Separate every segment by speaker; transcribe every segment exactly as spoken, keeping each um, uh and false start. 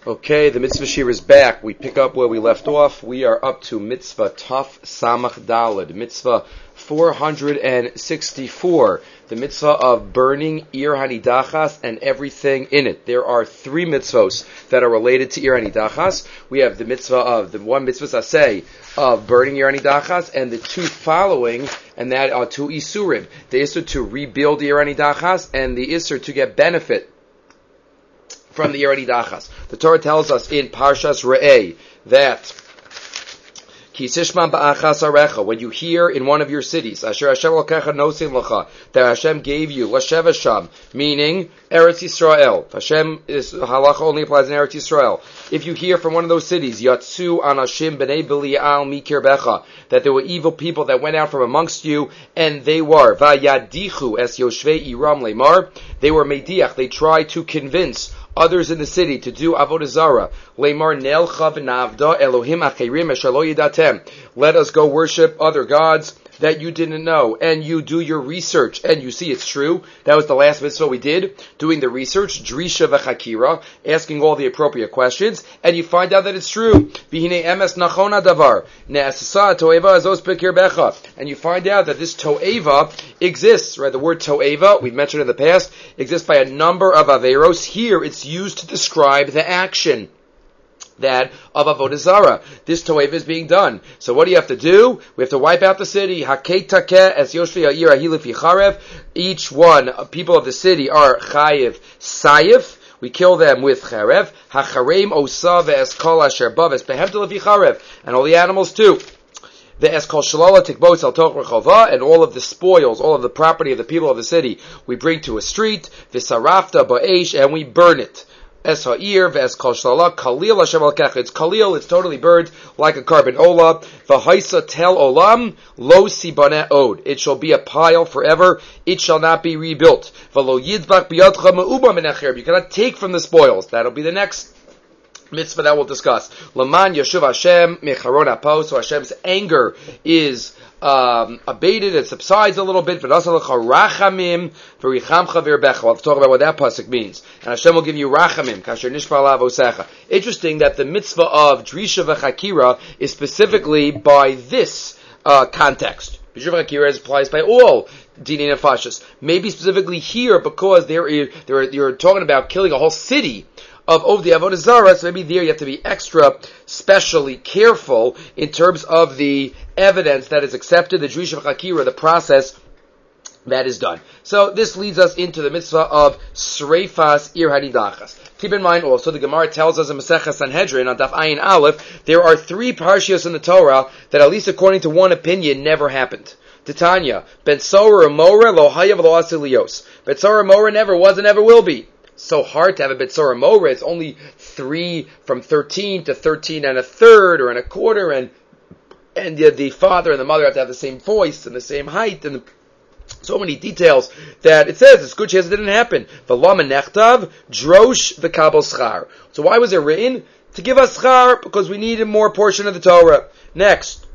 Speaker 1: Okay, the mitzvah shir is back. We pick up where we left off. We are up to mitzvah Taf Samach Daled, mitzvah four hundred sixty-four, the mitzvah of burning Ir Hanidachas and everything in it. There are three mitzvos that are related to Ir Hanidachas. We have the mitzvah of, the one mitzvah saseh of burning Ir Hanidachas, and the two following, and that are two isurim. The isur to rebuild Ir Hanidachas, and the isur to get benefit from the Ir Hanidachas. The Torah tells us in Parshas Re'eh that Ki sishman ba'achas arecha, when you hear in one of your cities, Asher Hashem lokecha nosin lacha, that Hashem gave you, Lashev Sham, meaning Eretz Yisrael. Hashem is, halacha only applies in Eretz Yisrael. If you hear from one of those cities, Yatsu anashim b'nei Belial mikir becha, that there were evil people that went out from amongst you, and they were, Vayadichu es Yoshvei Iram lemar, they were mediach, they tried to convince others in the city to do avodah zarah. Leimar nelcha v'navda Elohim acherim esher lo yidatem. Let us go worship other gods that you didn't know, and you do your research, and you see it's true. That was the last mitzvah we did, doing the research, drisha v'chakira, asking all the appropriate questions, and you find out that it's true. V'hinei emes nachon hadavar, ne'asasa to'eva azos bekir becha, and you find out that this to'eva exists, right? The word to'eva, we've mentioned in the past, exists by a number of averos. Here, it's used to describe the action that of avodah zarah. This to'eva is being done. So what do you have to do? We have to wipe out the city. Hakei takeh es yoshvi ha'ir ahilif yicharev. Each one, people of the city are chayiv sayif. We kill them with charev. Hachareim osa ve'es kol asher ba ve'es behemtel yicharev. And all the animals too. The eskol shalala tikbos al toch rechova, and all of the spoils, all of the property of the people of the city, we bring to a street. V'sarafta ba'esh, and we burn it. Es ha'ir ve'es kol shalala kalil Hashem al-kech. It's kalil, it's totally burned like a carbon ola. V'haisa tel olam lo sibane od. It shall be a pile forever. It shall not be rebuilt. V'lo yidvach biyadcha me'uba menacher. You cannot take from the spoils. That'll be the next mitzvah that we'll discuss. Laman yashuv Hashem mecharon apo. So Hashem's anger is Um, abated, it subsides a little bit. We'll have to talk about what that pasuk means. And Hashem will give you rachamim. Kasher nishbar alav osecha. Interesting that the mitzvah of drisha v'chakira is specifically by this uh, context. Drisha v'chakira applies by all dinei nefashos. Maybe specifically here because there is, there you're talking about killing a whole city of of the avodah zarah, so maybe there you have to be extra specially careful in terms of the evidence that is accepted, the drisha v'chakira, the process that is done. So this leads us into the mitzvah of sreifas ir hanidachas. Keep in mind also, the Gemara tells us in Masechah Sanhedrin on Daf Ayin Aleph, there are three parshios in the Torah that, at least according to one opinion, never happened. Titania, Ben Sora Mora lo hayav lo asilios. Ben Sora Mora never was and never will be. So hard to have a Betsora Mora. It's only three from thirteen to thirteen and a third or and a quarter, and and the, the father and the mother have to have the same voice and the same height, and the, so many details that it says it's good chance it didn't happen. V'lama nechtav drosh v'kabel schar. So why was it written? To give us schar, because we needed more portion of the Torah. Next.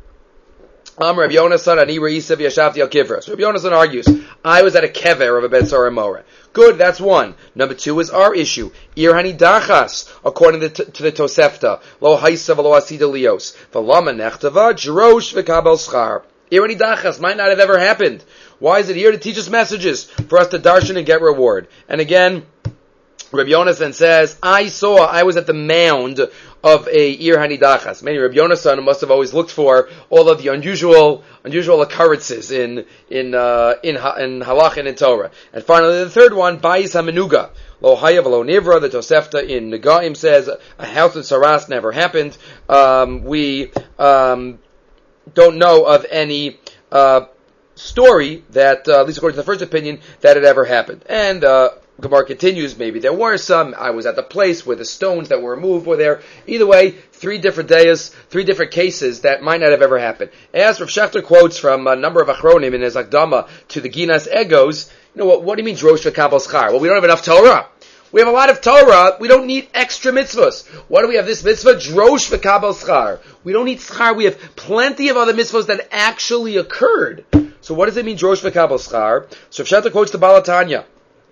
Speaker 1: Um, Rabbi Yonasan ani reisav yashavti al kivra. So Rabbi Yonasan argues, I was at a kever of a Betsora Mora. Good, that's one. Number two is our issue. Ir hanidachas, according to, to the Tosefta. Lo haisa v'lo asida lios. V'lama nechtava drosh v'kabel schar. Ir hanidachas might not have ever happened. Why is it here? To teach us messages, for us to darshan and get reward. And again, Rabbi Yonasan says, I saw, I was at the mound of a Ir Hanidachas. Maybe Rabbi Yonasan must have always looked for all of the unusual, unusual occurrences in, in, uh, in, in Halach and in Torah. And finally, the third one, Bayis HaMenuga. Lo Hayav Lo Nivra, the Tosefta in Negaim says, a house in Saras never happened. Um, we, um, don't know of any, uh, story that, uh, at least according to the first opinion, that it ever happened. And, uh, Gemara continues, maybe there were some, I was at the place where the stones that were removed were there. Either way, three different days, three different cases that might not have ever happened. As Rav Shechter quotes from a number of Achronim in his Akdama to the Ginas Egos, you know what, what do you mean drosh v'kabel schar? Well, we don't have enough Torah. We have a lot of Torah, we don't need extra mitzvahs. Why do we have this mitzvah? Drosh v'kabel schar. We don't need schar, we have plenty of other mitzvahs that actually occurred. So what does it mean, drosh v'kabel schar? So Rav Shechter quotes the Balatanya.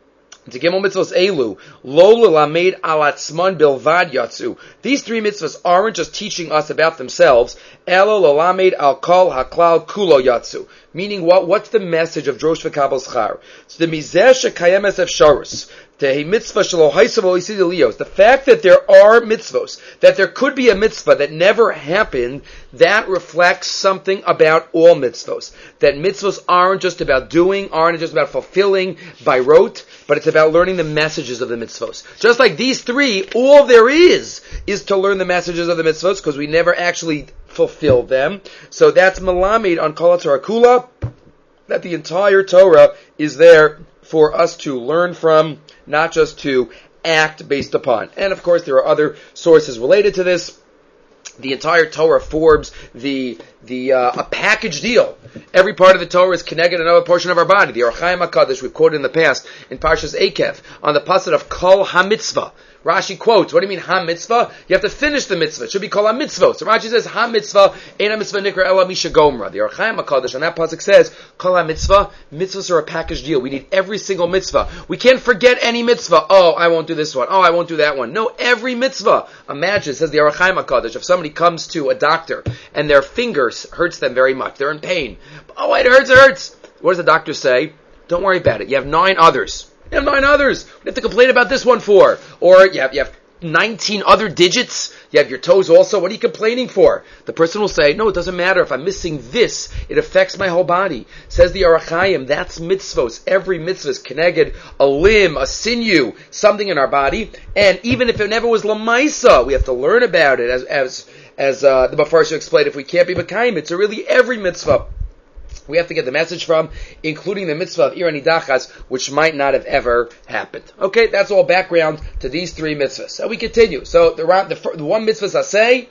Speaker 1: To Gimel mitzvos elu, lo lelamed al atzman bilvad yatsu. These three mitzvahs aren't just teaching us about themselves. Elo lelamed al kol haklal kulo yatsu. Meaning, what? What's the message of Drosh v'Kabel Schar? So the mizeh shekayem es efsharus. The mitzvah shelo haisav oisid elios. The fact that there are mitzvos, that there could be a mitzvah that never happened, that reflects something about all mitzvos. That mitzvos aren't just about doing, aren't just about fulfilling by rote, but it's about learning the messages of the mitzvos. Just like these three, all there is is to learn the messages of the mitzvos, because we never actually fulfilled them. So that's Melamed on Kol HaTorah Kula, that the entire Torah is there for us to learn from, not just to act based upon. And of course, there are other sources related to this. The entire Torah forms the the uh, a package deal. Every part of the Torah is connected to another portion of our body. The Or Chaim HaKadosh we've quoted in the past in Parshas Eikev on the pasuk of Kol HaMitzvah. Rashi quotes, what do you mean ha-mitzvah? You have to finish the mitzvah. It should be called ha-mitzvah. So Rashi says, ha-mitzvah, ein ha-mitzvah nikra ela misha gomra. The Or Chaim HaKadosh on that pasuk says, kol ha-mitzvah, mitzvahs are a package deal. We need every single mitzvah. We can't forget any mitzvah. Oh, I won't do this one. Oh, I won't do that one. No, every mitzvah. Imagine, says the Or Chaim HaKadosh, if somebody comes to a doctor and their fingers hurts them very much, they're in pain. Oh, it hurts, it hurts. What does the doctor say? Don't worry about it. You have nine others. You have nine others. What do you have to complain about this one for? Or you have, you have nineteen other digits. You have your toes also. What are you complaining for? The person will say, no, it doesn't matter. If I'm missing this, it affects my whole body. Says the Or Chaim, that's mitzvos. Every mitzvah is connected, a limb, a sinew, something in our body. And even if it never was lamaisa, we have to learn about it. As as as uh, the Mefarshim explained, if we can't be B'kayim, it's really every mitzvah we have to get the message from, including the mitzvah of Ir Nidachas, which might not have ever happened. Okay, that's all background to these three mitzvahs. So we continue. So the, the, the one mitzvah saseh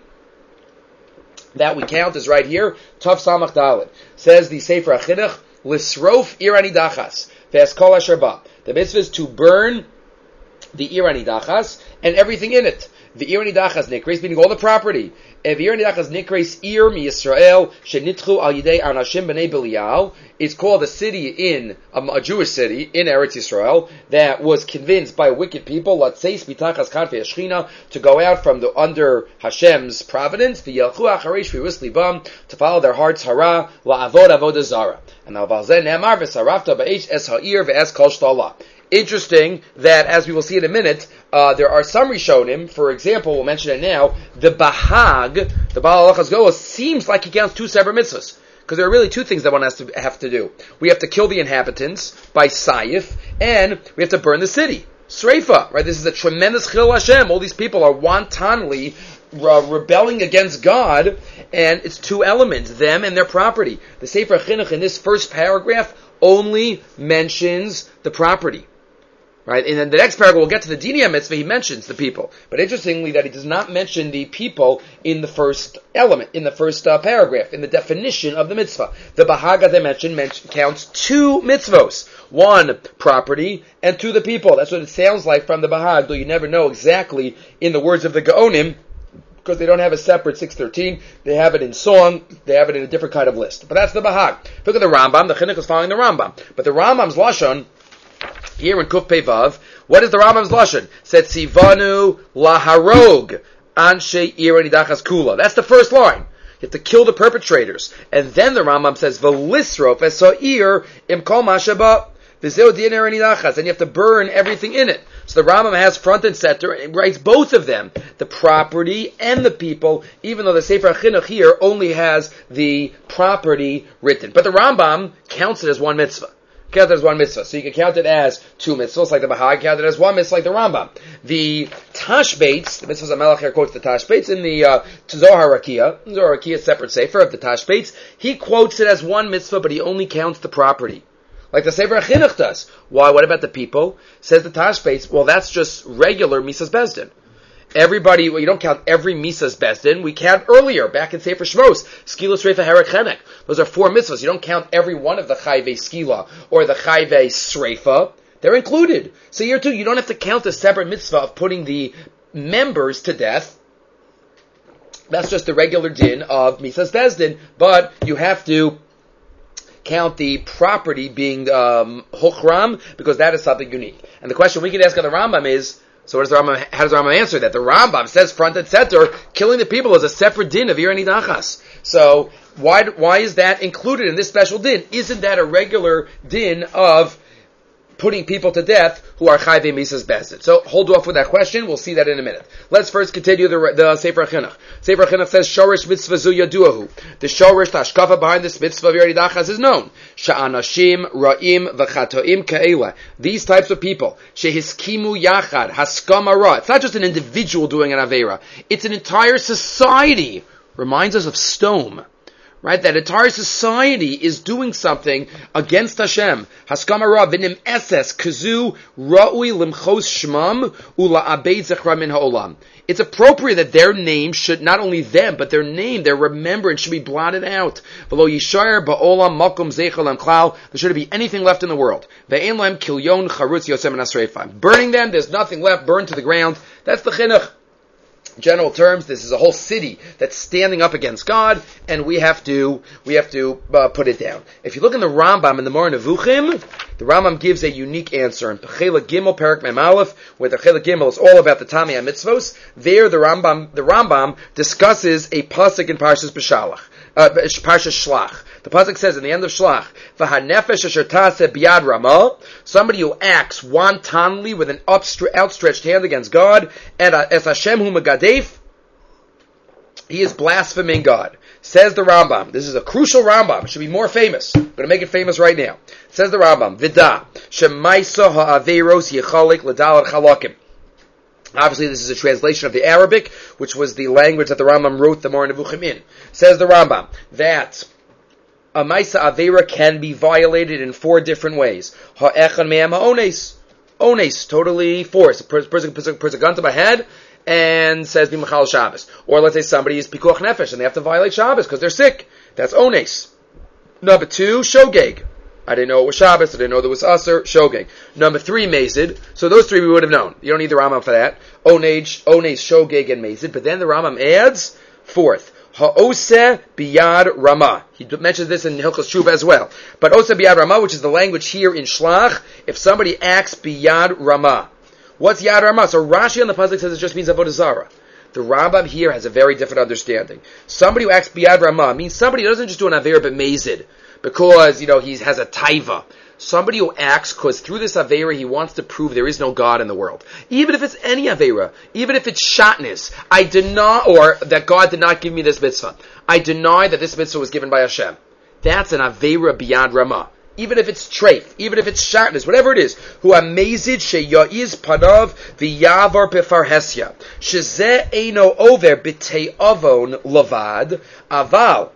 Speaker 1: that we count is right here. Tav Samach Daled says the Sefer HaChinuch, Lisrof Ir Nidachas Ve'eskol Asher Ba. The mitzvah is to burn the Ir Nidachas and everything in it. The Ir Nidachas Nikres, meaning all the property. Ev Ir Nidachas Nikres Ir Mi Yisrael Shenitchu Al Yidei Anashim B'nei Belial. It's called a city in, um, a Jewish city in Eretz Yisrael that was convinced by wicked people, Latzeis Bitachas Kanfei Ashchina, to go out from the under Hashem's providence, V'yelchu Achareish V'yus Libam, to follow their hearts hara, La'avod Avodah Zara. And Al Valzen Ne'amar V'sarafta Ba'esh Es Ha'ir V'es Kol Sh'tala. Interesting that, as we will see in a minute, uh, there are some Rishonim. For example, we'll mention it now. The Bahag, the Baal Halachas Golos, seems like he counts two separate mitzvahs, because there are really two things that one has to have to do. We have to kill the inhabitants by Sayif, and we have to burn the city. Sreifa, right? This is a tremendous Chil Hashem. All these people are wantonly uh, rebelling against God, and it's two elements, them and their property. The Sefer Chinuch in this first paragraph only mentions the property. Right? And then the next paragraph, we'll get to the Diniyah mitzvah, he mentions the people. But interestingly, that he does not mention the people in the first element, in the first uh, paragraph, in the definition of the mitzvah. The Bahag, as I mentioned, mention, counts two mitzvos. One, property, and two, the people. That's what it sounds like from the Bahag, though you never know exactly in the words of the Gaonim, because they don't have a separate six thirteen. They have it in song. They have it in a different kind of list. But that's the Bahag. Look at the Rambam. The Chinuch is following the Rambam. But the Rambam's Lashon, here in Kuf Pei Vav, what is the Rambam's Lashon? Said Sivanu laharog anshe ir nidachas kula. That's the first line. You have to kill the perpetrators. And then the Rambam says Velisrof esoir im kol mashaba v'zeu din ir nidachas. And you have to burn everything in it. So the Rambam has front and center, and writes both of them, the property and the people, even though the Sefer HaChinuch here only has the property written. But the Rambam counts it as one mitzvah. Count it as one mitzvah. So you can count it as two mitzvahs, like the Bahag, count it as one mitzvah, like the Rambam. The Tashbates, the mitzvahs Amelech here quotes the Tashbates in the uh, Zohar Rakia, Zohar Rakia, separate sefer of the Tashbates, he quotes it as one mitzvah, but he only counts the property. Like the Sefer HaChinuch does. Why? What about the people? Says the Tashbates, well, that's just regular Misas Bezdin. Everybody, well, you don't count every Misas Bezdin. We count earlier, back in Sefer Shmos, Skila Sreifa Herek Chenek. Those are four mitzvahs. You don't count every one of the Chayvei Skila or the Chayvei Sreifa. They're included. So here too, you don't have to count a separate mitzvah of putting the members to death. That's just the regular din of Misas Bezdin, but you have to count the property being um, Huchram, because that is something unique. And the question we can ask of the Rambam is, so what does the Rambam, how does the Rambam answer that? The Rambam says front and center, killing the people is a separate din of Ir Nidachas. So, why, why is that included in this special din? Isn't that a regular din of putting people to death who are chayvei misas bezdin? So hold off with that question. We'll see that in a minute. Let's first continue the, the Sefer HaChinuch. Sefer HaChinuch says shorish mitzvah zu yaduahu. The shorish, the hashkafa behind this mitzvah of Yeridachas is known. Sha'anashim ra'im v'chatoim ka'ela. These types of people, shehiskimu yachad haskama ra. It's not just an individual doing an avera. It's an entire society. Reminds us of Stone. Right, that entire society is doing something against Hashem. Haskama ra v'nim eses kazu ra'ui limchos shmam ula abed zechra min ha'olam. It's appropriate that their name should, not only them, but their name, their remembrance should be blotted out. V'lo yishayr ba'olam makom zeichel lam klal. There shouldn't be anything left in the world. Ve'en lem kilyon charutz yosem and asreifam. Burning them, there's nothing left, burned to the ground. That's the chinuch. In general terms, this is a whole city that's standing up against God, and we have to we have to uh, put it down. If you look in the Rambam in the Moreh Nevuchim, the Rambam gives a unique answer in Pechela Gimel Perak Mem Aleph, where the Pechela Gimel is all about the Tamei HaMitzvos. There, the Rambam the Rambam discusses a pasuk in Parshas Beshalach, uh, Parshas Shlach. The pasuk says in the end of Shlach, "V'hanefesh asher taseh biyad Ramah," somebody who acts wantonly with an outstretched hand against God, and as Hashem hu megadef, he is blaspheming God. Says the Rambam. This is a crucial Rambam. It should be more famous. I'm going to make it famous right now. Says the Rambam, "Vida shemaisa ha'averos yichalik l'dalar chalakim." Obviously, this is a translation of the Arabic, which was the language that the Rambam wrote the Moreh Nevuchim in. Says the Rambam that a Maisa Avera can be violated in four different ways. Ha'echan me'em ha'ones. Ones, totally forced. A person puts a, puts a gun to my head and says, B'machal Shabbos. Or let's say somebody is Pikuach Nefesh and they have to violate Shabbos because they're sick. That's ones. Number two, Shogeg. I didn't know it was Shabbos. I didn't know there was Aser. Shogeg. Number three, Mazid. So those three we would have known. You don't need the Rambam for that. Ones, Ones, Shogeg, and Mazid. But then the Rambam adds, fourth, Ha'oseh biyad Ramah. He mentions this in Hilchos Tshuva as well. But Oseh biyad Ramah, which is the language here in Shlach, if somebody acts biyad Ramah. What's yad Ramah? So Rashi on the pasuk says it just means avodah zarah. The Rambam here has a very different understanding. Somebody who acts biyad Ramah means somebody who doesn't just do an aver but mazid because, you know, he has a taiva. Somebody who acts because through this Avera he wants to prove there is no God in the world. Even if it's any Avera, even if it's Shatnez, I deny, or that God did not give me this mitzvah. I deny that this mitzvah was given by Hashem. That's an Avera beyond Ramah. Even if it's treif, even if it's Shatnez, whatever it is, who amazed sheya'iz panav v'yavar befarhesya. Shezeh eino over b'tei avon lavad aval.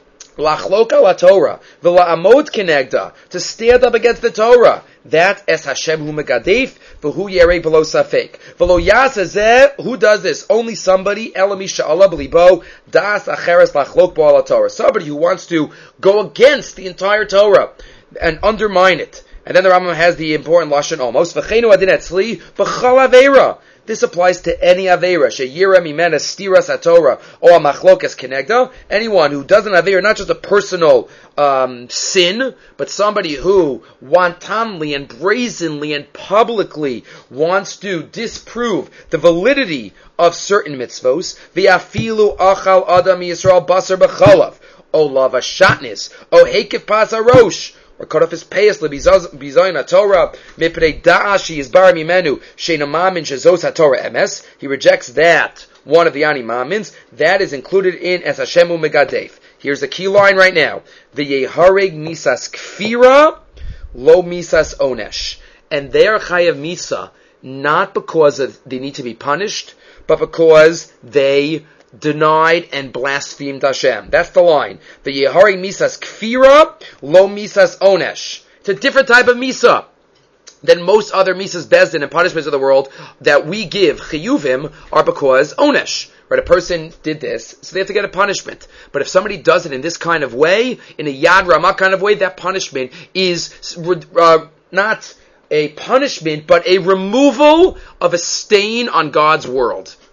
Speaker 1: Lachlok ala Torah, v'la'amod kenegda, to stand up against the Torah. That es Hashem hu megadef, v'hu yerei below safek. V'lo yasezeh, who does this? Only somebody, elami sha'ala b'libo, das acheres lachlok bo ala Torah. Somebody who wants to go against the entire Torah and undermine it. And then the Rambam has the important lashon almost. V'cheinu adin etzli, v'chal avera. This applies to any Avera. Sheyira mimena stiras haTorah or machlokas kenegda. Anyone who doesn't Avera, not just a personal um, sin, but somebody who wantonly and brazenly and publicly wants to disprove the validity of certain mitzvos. V'afilu achal adam Yisrael basar b'chalav. O lava shatnis. O hekif pas arosh. Or cut off his payas lebizayin haTorah mipnei da'ash yizbar mimenu she'namamin shezos haTorah emes. He rejects that, one of the animamins that is included in as Hashemu megadef. Here's the key line right now: the yehareg misas kfira lo misas onesh, and they are chayav misa not because of, they need to be punished, but because they denied and blasphemed Hashem. That's the line. The Yehari Misas Kfira, Lo Misas Onesh. It's a different type of Misa than most other Misas Bezdin and punishments of the world that we give. Chiyuvim are because Onesh. Right, a person did this, so they have to get a punishment. But if somebody does it in this kind of way, in a Yad Ramah kind of way, that punishment is uh, not a punishment, but a removal of a stain on God's world.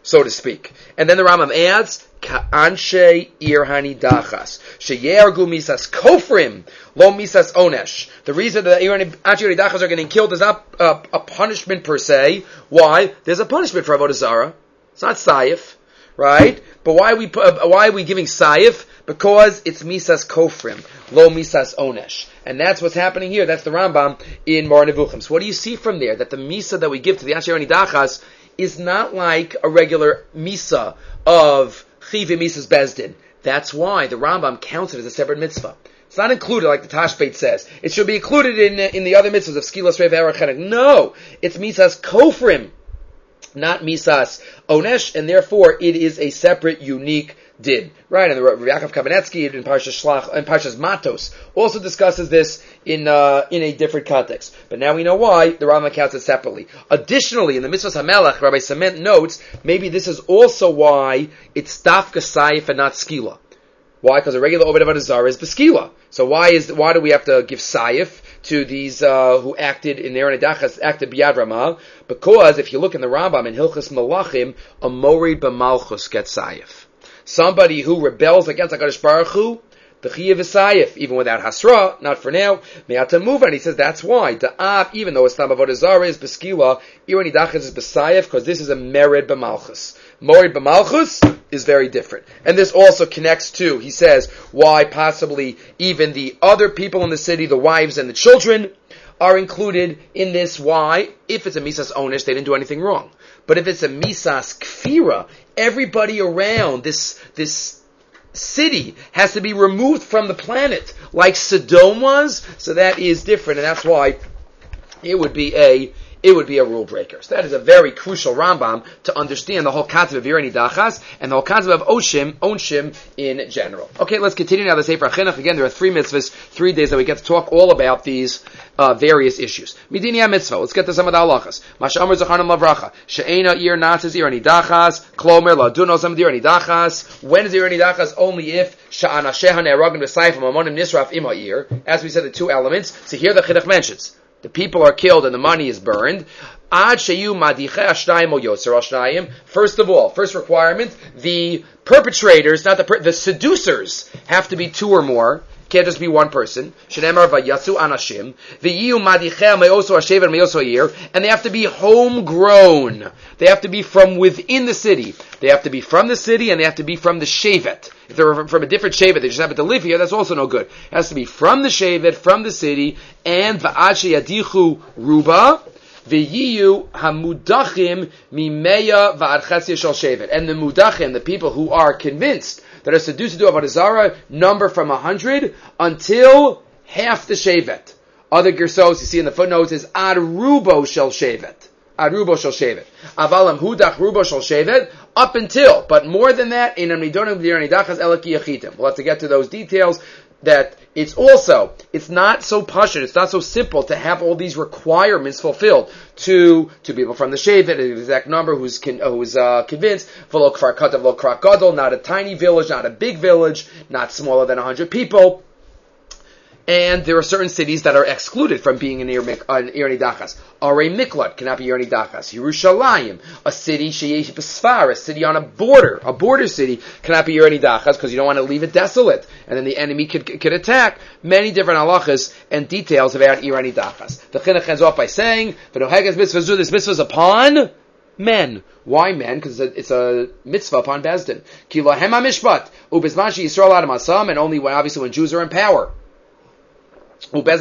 Speaker 1: so to speak. And then the Rambam adds, Ka'anshe irhani dachas, sheyergu misas kofrim, lo misas onesh. The reason that Anshe irhani dachas are getting killed is not uh, a punishment per se. Why? There's a punishment for Avodah Zarah. It's not sayif, right? But why are we, uh, why are we giving sayif? Because it's misas kofrim, lo misas onesh. And that's what's happening here. That's the Rambam in Moreh Nevuchim. So what do you see from there? That the misa that we give to the Anshe irhani dachas is not like a regular misa of chiv misas bezdin. That's why the Rambam counts it as a separate mitzvah. It's not included like the Tashbeit says. It should be included in in the other mitzvahs of Skilas Rev Erachenek. No, it's misas kofrim, not misas onesh, and therefore it is a separate, unique din. Right, and the Rav Yaakov Kamenetsky in Parshas Shlach and Parshas Matos also discusses this in uh, in a different context. But now we know why the Rambam counts it separately. Additionally, in the Mitzvahs HaMelech, Rabbi Sement notes maybe this is also why it's dafka sayif and not skila. Why? Because a regular Obed Avodah Zarah is beskila. So why is why do we have to give sayif to these uh, who acted in their nedachas, acted biyad ramah? Because if you look in the Rambam in Hilchas Malachim, a morid b'malchus gets sayif. Somebody who rebels against HaKadosh Baruch Hu, the Chiyav is Sayif, even without Hasra, not for now, Me'ata move, and he says that's why. The Av, even though Islam Avodah Zarah is Beskila, Irani Dachas is Besayif, because this is a Merid B'malchus. Morid B'malchus is very different. And this also connects to, he says, why possibly even the other people in the city, the wives and the children, are included in this. Why? If it's a Misas Onish, they didn't do anything wrong. But if it's a Misas Kfira, everybody around this, this city has to be removed from the planet, like Sodom was, so that is different, and that's why it would be a it would be a rule breaker. So that is a very crucial Rambam to understand the whole concept of Irani Dachas and the whole concept of Oshim, Onshim in general. Okay, let's continue now the Sefer HaChinuch. Again, there are three mitzvahs, three days that we get to talk all about these uh, various issues. Midini HaMitzvah. Let's get to some of the halachas. Masha Amar Zacharnim Lavracha. She'ena Ir Natzis Irani Dachas. Klomer Ladunos Am Irani Dachas. When is Irani Dachas? Only if Sha'ana Shehan Eragim B'Saif Mamonim Nisraf Ima Ir. As we said, the two elements. So here the Chinuch mentions. The people are killed and the money is burned. Ad sheyu madiche ashnayim o yotzer ashnayim. First of all, first requirement, the perpetrators, not the per- the seducers, have to be two or more. Can't just be one person. Shenemar vayatzu anashim. V'yiyu madiche meyoso hashever meyoso yir. And they have to be homegrown. They have to be from within the city. They have to be from the city and they have to be from the shevet. If they're from a different shevet, they just happen to live here, that's also no good. It has to be from the shevet, from the city, and v'ad sheyadichu ruba. V'yiyu hamudachim mimeya v'ad chatzia shel shevet. And the mudachim, the people who are convinced that are seduced to do Avodah Zarah, number from a hundred until half the shevet. Other gersos you see in the footnotes is ad rubo shel shevet. Ad rubo shel shevet. Avalam hudach rubo shel shevet, up until, but more than that, in amnidonim b'dirani dachas elaki yachitim. We'll have to get to those details. That it's also, it's not so pashut, it's not so simple to have all these requirements fulfilled to to people from the shevet, an exact number who's con, who's uh, convinced, v'lo kfar katav lo kfar gadol, not a tiny village, not a big village, not smaller than a hundred people. And there are certain cities that are excluded from being an Irani Dachas. Arei Miklat cannot be Irani Dachas. Yerushalayim, a city, Sheyesh B'Sfar, a city on a border, a border city, cannot be Irani Dachas because you don't want to leave it desolate. And then the enemy could, could attack. Many different halachas and details about Irani Dachas. The Chinuch ends off by saying, V'noheges mitzvah zu, this mitzvah is upon men. Why men? Because it's, it's a mitzvah upon Bezdin. Ki lahem ha-mishpat, u'bizman she'Yisrael adam asam, and only when, obviously when Jews are in power. This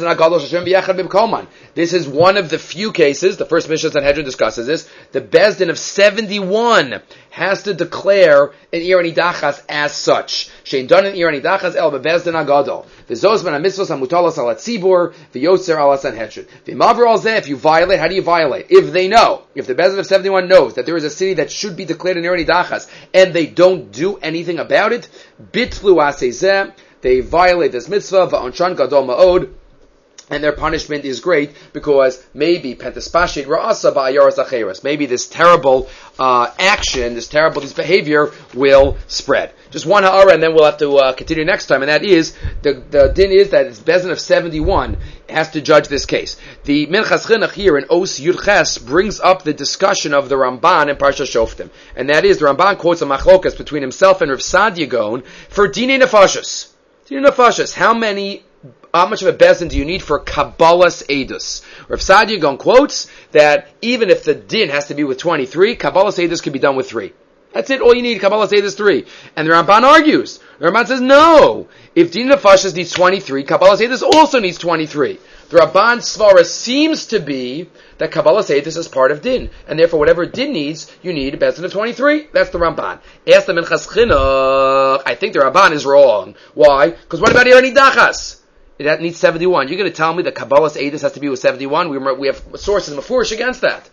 Speaker 1: is one of the few cases, the first Mishnah Sanhedrin discusses this, the Bezdin of seventy-one has to declare an Irani Dachas as such. Shein done an Irani Dachas el bebezdin agadol. V'zos ben ha-mitzvos ha-mutalos ala tzibur, v'yotzer ala Sanhedrin. V'maver al zeh, if you violate, how do you violate? If they know, if the Bezdin of seventy-one knows that there is a city that should be declared an Irani Dachas, and they don't do anything about it, bitlu aseh zeh, they violate this mitzvah, va'onshan gadol ma'od, and their punishment is great because maybe pentaspashid ra'asa ba'ayaras acheres. Maybe this terrible uh, action, this terrible this behavior will spread. Just one ha'ara, and then we'll have to uh, continue next time. And that is the the din is that it's bezin of seventy-one has to judge this case. The Minchas Chinuch here in Os Yud Ches brings up the discussion of the Ramban in Parsha Shoftim, and that is the Ramban quotes a machlokas between himself and Rav Sadia Gaon for dinei nefashos. Dinei nefashos. How many? How much of a bezin do you need for Kabbalas Eidus? Rav Sadia Gaon quotes that even if the din has to be with twenty-three, Kabbalas Eidus can be done with three. That's it, all you need, Kabbalas Eidus three. And the Ramban argues. The Ramban says, no, if din nefashos needs twenty-three, Kabbalas Eidus also needs twenty-three. The Ramban Svara seems to be that Kabbalas Eidus is part of din, and therefore whatever din needs, you need a bezin of twenty-three. That's the Ramban. Ask the Minchas Chinuch, I think the Ramban is wrong. Why? Because what about Irani Dachas? That needs seventy-one. You're going to tell me that Kabbalas Eidus has to be with seventy-one? We, we have sources in Mefurish against that.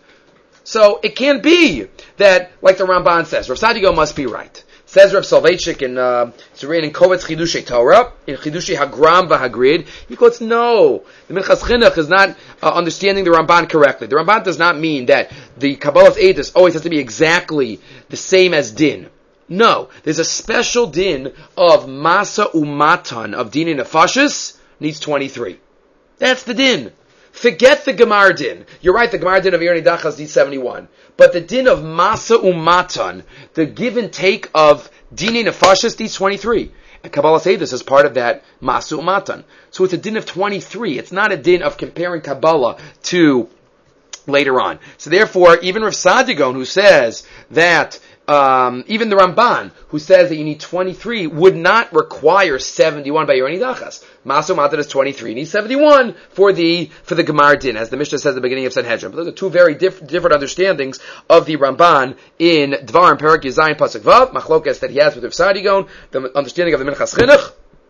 Speaker 1: So it can't be that, like the Ramban says, Rav Sadia Gaon must be right. Says Rav Soloveitchik in uh, in Kovetz Chidushei Torah, in Chidushei Hagram v'Hagrid, he quotes, no, the Minchas Chinuch is not uh, understanding the Ramban correctly. The Ramban does not mean that the Kabbalas Eidus always has to be exactly the same as din. No, there's a special din of Masa Umatan, of dinei nefashos, needs twenty-three. That's the din. Forget the Gemar din. You're right, the Gemar din of Irani Dachas needs seventy-one. But the din of Masa Umatan, the give and take of dinei nefashos, needs twenty-three. And Kabbalas Eidus is part of that Masa Umatan. So it's a din of twenty-three. It's not a din of comparing Kabbalah to later on. So therefore, even Rav Sadia Gaon, who says that Um, even the Ramban, who says that you need twenty-three, would not require seventy-one by Irani Dachas. Maso Matan is twenty-three, you need seventy-one for the for the Gemar Din, as the Mishnah says at the beginning of Sanhedrin. But those are two very diff- different understandings of the Ramban in Dvarim Perak Yazayin Pasuk Vav, Machlokas that he has with Rav Sadia Gaon, the understanding of the Minchas Chinuch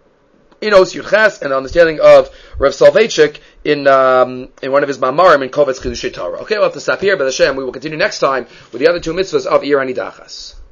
Speaker 1: in Os Yud Ches, and the understanding of Rav Soloveitchik in um, in one of his Mamarim in Kovetz Chidushei Torah. Okay, we'll have to stop here, but Hashem, we will continue next time with the other two mitzvahs of Irani Dachas.